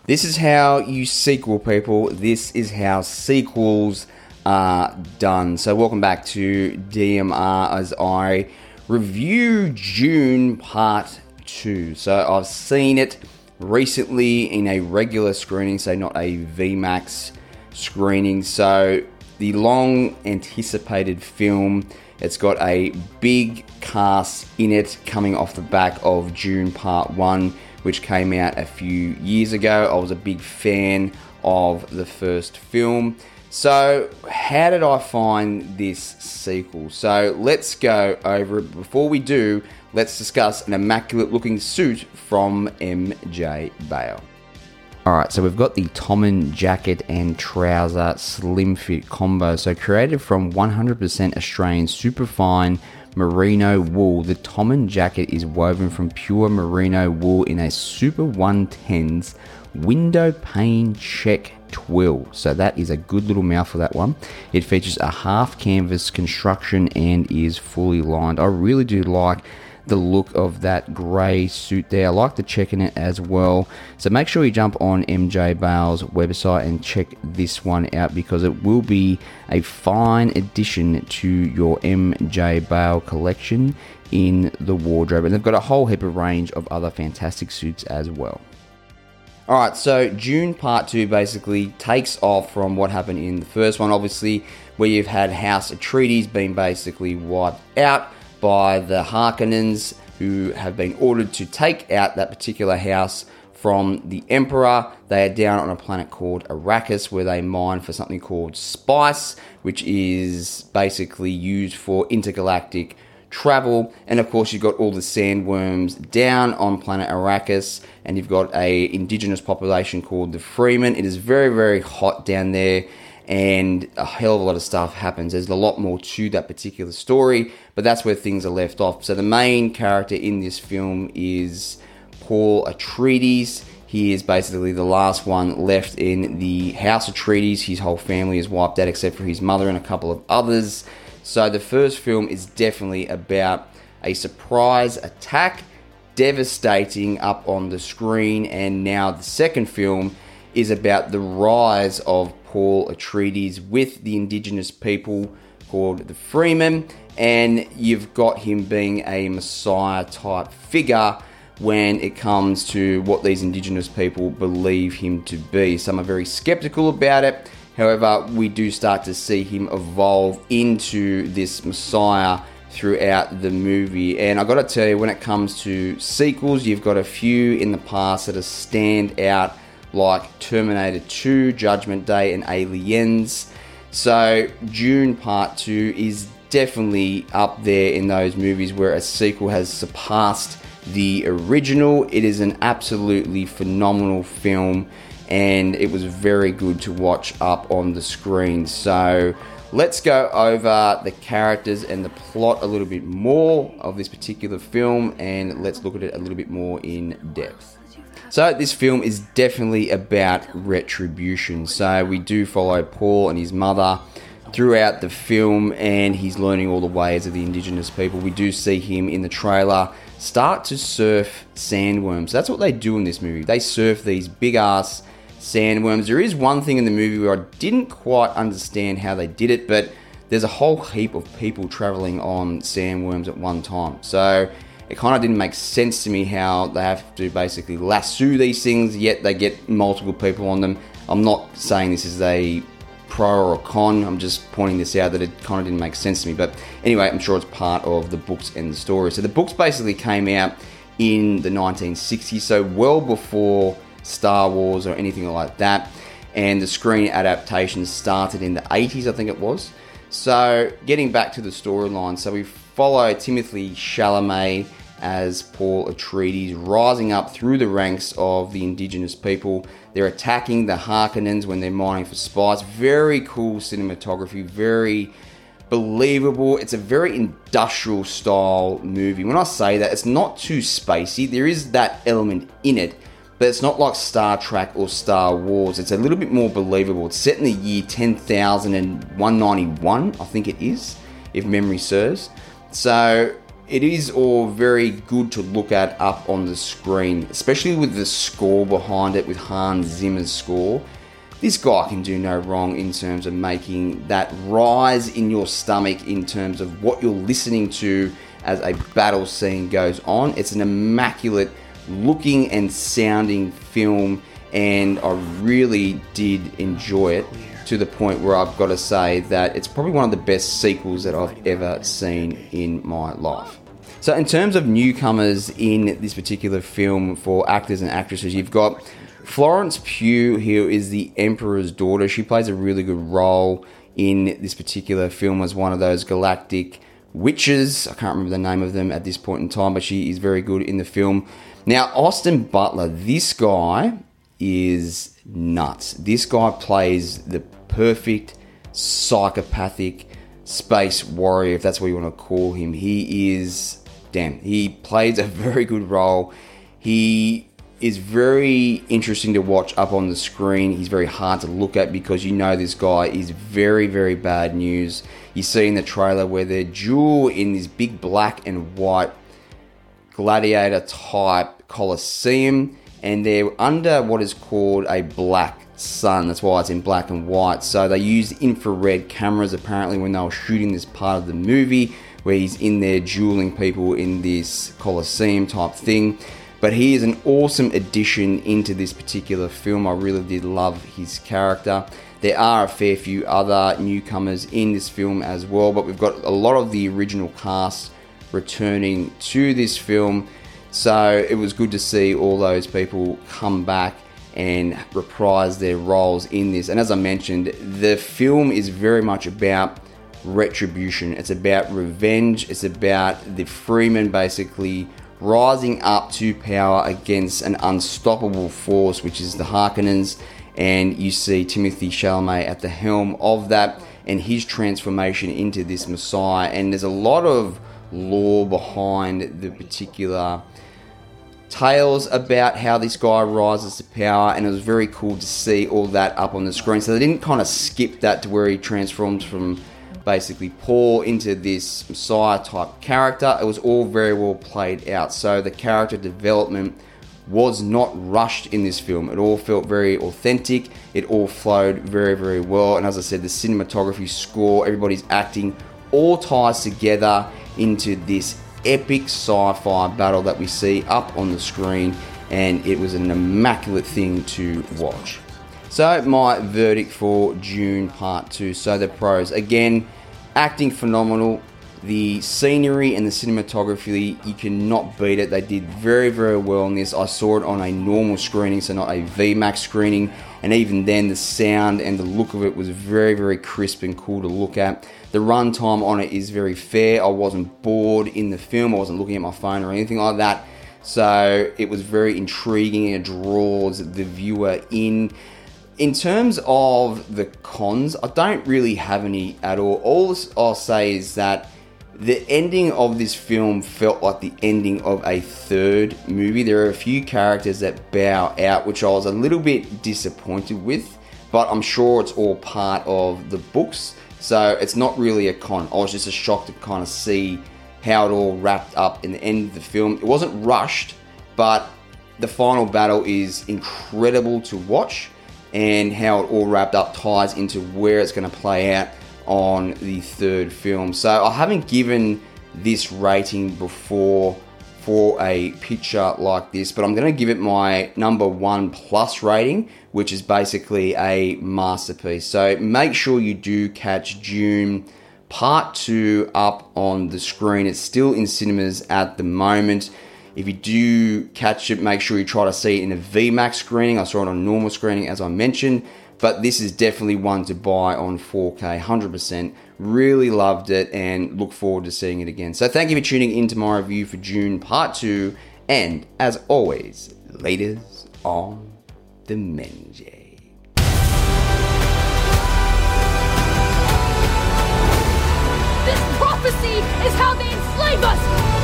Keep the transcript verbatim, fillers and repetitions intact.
This is how you sequel, people. This is how sequels are done. So welcome back to D M R as I review Dune Part two. So I've seen it recently in a regular screening, so not a V MAX screening. So the long anticipated film, it's got a big cast in it coming off the back of Dune Part one, which came out a few years ago. I was a big fan of the first film. So how did I find this sequel? So let's go over it. Before we do, let's discuss an immaculate looking suit from M J Bale. Alright, so we've got the Tommen jacket and trouser slim fit combo. So created from one hundred percent Australian superfine merino wool, the Tommen jacket is woven from pure merino wool in a super one tens window pane check twill. So that is a good little mouthful, that one. It features a half canvas construction and is fully lined. I really do like the look of that grey suit there. I like the check in it as well. So make sure you jump on M J Bale's website and check this one out, because it will be a fine addition to your M J Bale collection in the wardrobe. And they've got a whole heap of range of other fantastic suits as well. Alright, so Dune Part two basically takes off from what happened in the first one, obviously, where you've had House Atreides being basically wiped out by the Harkonnens, who have been ordered to take out that particular house from the Emperor. They are down on a planet called Arrakis, where they mine for something called spice, which is basically used for intergalactic travel. And of course, you've got all the sandworms down on planet Arrakis, and you've got a indigenous population called the Freemen. It is very, very hot down there, and a hell of a lot of stuff happens. There's a lot more to that particular story, but that's where things are left off. So the main character in this film is Paul Atreides. He is basically the last one left in the House Atreides. His whole family is wiped out except for his mother and a couple of others. So the first film is definitely about a surprise attack, devastating up on the screen, and now the second film is about the rise of Paul Atreides with the indigenous people called the Freemen, and you've got him being a messiah type figure when it comes to what these indigenous people believe him to be. Some are very skeptical about it. However, we do start to see him evolve into this messiah throughout the movie. And I've got to tell you, when it comes to sequels, you've got a few in the past that are stand out, like Terminator two, Judgment Day, and Aliens. So Dune Part two is definitely up there in those movies where a sequel has surpassed the original. It is an absolutely phenomenal film, and it was very good to watch up on the screen. So let's go over the characters and the plot a little bit more of this particular film, and let's look at it a little bit more in depth. So this film is definitely about retribution. So we do follow Paul and his mother throughout the film, and he's learning all the ways of the indigenous people. We do see him in the trailer start to surf sandworms. That's what they do in this movie. They surf these big ass sandworms. There is one thing in the movie where I didn't quite understand how they did it, but there's a whole heap of people traveling on sandworms at one time. So it kind of didn't make sense to me how they have to basically lasso these things, yet they get multiple people on them. I'm not saying this is a pro or a con, I'm just pointing this out that it kind of didn't make sense to me. But anyway, I'm sure it's part of the books and the story. So the books basically came out in the nineteen sixties, so well before Star Wars or anything like that. And the screen adaptation started in the eighties, I think it was. So getting back to the storyline, so we follow Timothée Chalamet as Paul Atreides rising up through the ranks of the indigenous people. They're attacking the Harkonnens when they're mining for spice. Very cool cinematography, very believable. It's a very industrial style movie. When I say that, it's not too spacey. There is that element in it, but it's not like Star Trek or Star Wars. It's a little bit more believable. It's set in the year ten thousand one hundred ninety-one, I think it is, if memory serves. So it is all very good to look at up on the screen, especially with the score behind it, with Hans Zimmer's score. This guy can do no wrong in terms of making that rise in your stomach in terms of what you're listening to as a battle scene goes on. It's an immaculate looking and sounding film, and I really did enjoy it, to the point where I've got to say that it's probably one of the best sequels that I've ever seen in my life. So in terms of newcomers in this particular film for actors and actresses, you've got Florence Pugh, who is the Emperor's daughter. She plays a really good role in this particular film as one of those galactic witches. I can't remember the name of them at this point in time, but she is very good in the film. Now, Austin Butler, this guy is nuts. This guy plays the perfect psychopathic space warrior, if that's what you want to call him. He is, damn, he plays a very good role. He is very interesting to watch up on the screen. He's very hard to look at because you know this guy is very, very bad news. You see in the trailer where they're duel in this big black and white gladiator type coliseum, and they're under what is called a black sun. That's why it's in black and white. So they used infrared cameras apparently when they were shooting this part of the movie, where he's in there dueling people in this coliseum type thing. But he is an awesome addition into this particular film. I really did love his character. There are a fair few other newcomers in this film as well, but we've got a lot of the original cast returning to this film. So it was good to see all those people come back and reprise their roles in this. And as I mentioned, the film is very much about retribution. It's about revenge. It's about the Fremen basically rising up to power against an unstoppable force, which is the Harkonnens. And you see Timothée Chalamet at the helm of that, and his transformation into this Messiah. And there's a lot of lore behind the particular tales about how this guy rises to power, and it was very cool to see all that up on the screen. So they didn't kind of skip that to where he transforms from basically Paul into this Messiah type character. It was all very well played out. So the character development was not rushed in this film. It all felt very authentic. It all flowed very, very well. And as I said, the cinematography, score, everybody's acting all ties together into this epic sci-fi battle that we see up on the screen, and it was an immaculate thing to watch. So my verdict for Dune Part two. So the pros, again, acting phenomenal. The scenery and the cinematography, you cannot beat it. They did very, very well in this. I saw it on a normal screening, so not a V MAX screening. And even then, the sound and the look of it was very, very crisp and cool to look at. The runtime on it is very fair. I wasn't bored in the film. I wasn't looking at my phone or anything like that. So it was very intriguing and it draws the viewer in. In terms of the cons, I don't really have any at all. All I'll say is that the ending of this film felt like the ending of a third movie. There are a few characters that bow out, which I was a little bit disappointed with, but I'm sure it's all part of the books, so it's not really a con. I was just a shock to kind of see how it all wrapped up in the end of the film. It wasn't rushed, but the final battle is incredible to watch, and how it all wrapped up ties into where it's going to play out on the third film. So I haven't given this rating before for a picture like this, but I'm going to give it my number one plus rating, which is basically a masterpiece. So make sure you do catch Dune Part two up on the screen. It's still in cinemas at the moment. If you do catch it, make sure you try to see it in a V MAX screening. I saw it on a normal screening, as I mentioned. But this is definitely one to buy on four K, one hundred percent. Really loved it and look forward to seeing it again. So thank you for tuning into my review for Dune Part two. And as always, leaders on the Menjay. This prophecy is how they enslave us!